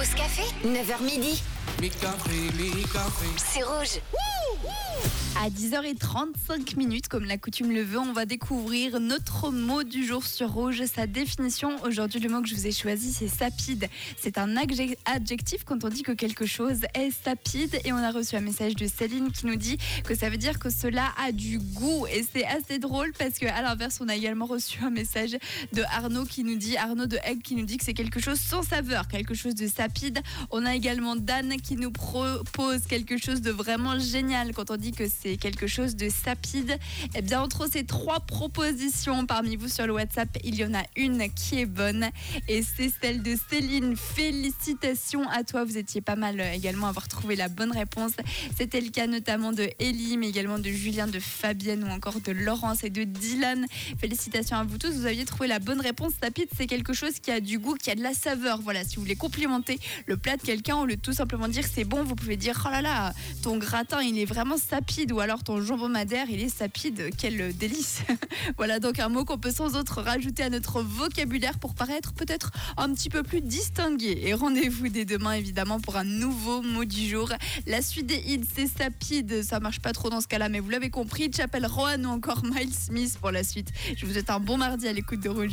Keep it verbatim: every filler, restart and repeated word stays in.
Pause café, neuf heures midi. Mi café, mi café. C'est Rouge. À dix heures trente-cinq minutes, comme la coutume le veut, on va découvrir notre mot du jour sur Rouge, sa définition. Aujourd'hui, le mot que je vous ai choisi, c'est sapide. C'est un adjectif quand on dit que quelque chose est sapide. Et on a reçu un message de Céline qui nous dit que ça veut dire que cela a du goût. Et c'est assez drôle parce qu'à l'inverse, on a également reçu un message de Arnaud qui nous dit, Arnaud de Egg qui nous dit que c'est quelque chose sans saveur, quelque chose de sapide. On a également Dan qui nous propose quelque chose de vraiment génial quand on dit que c'est quelque chose de sapide. Et bien entre ces trois propositions parmi vous sur le WhatsApp, il y en a une qui est bonne et c'est celle de Céline. Félicitations à toi, vous étiez pas mal également à avoir trouvé la bonne réponse. C'était le cas notamment de Ellie, mais également de Julien, de Fabienne ou encore de Laurence et de Dylan. Félicitations à vous tous, vous aviez trouvé la bonne réponse. Sapide, c'est quelque chose qui a du goût, qui a de la saveur. Voilà, si vous voulez complimenter le plat de quelqu'un, au lieu de tout simplement dire c'est bon, vous pouvez dire oh là là, ton gratin il est vraiment sapide, ou alors ton jambon madère il est sapide, quel délice. Voilà donc un mot qu'on peut sans autre rajouter à notre vocabulaire pour paraître peut-être un petit peu plus distingué. Et rendez-vous dès demain évidemment pour un nouveau mot du jour. La suite des hits, c'est sapide, ça marche pas trop dans ce cas-là, mais vous l'avez compris. Chapelle Roan ou encore Miles Smith pour la suite. Je vous souhaite un bon mardi à l'écoute de Rouge.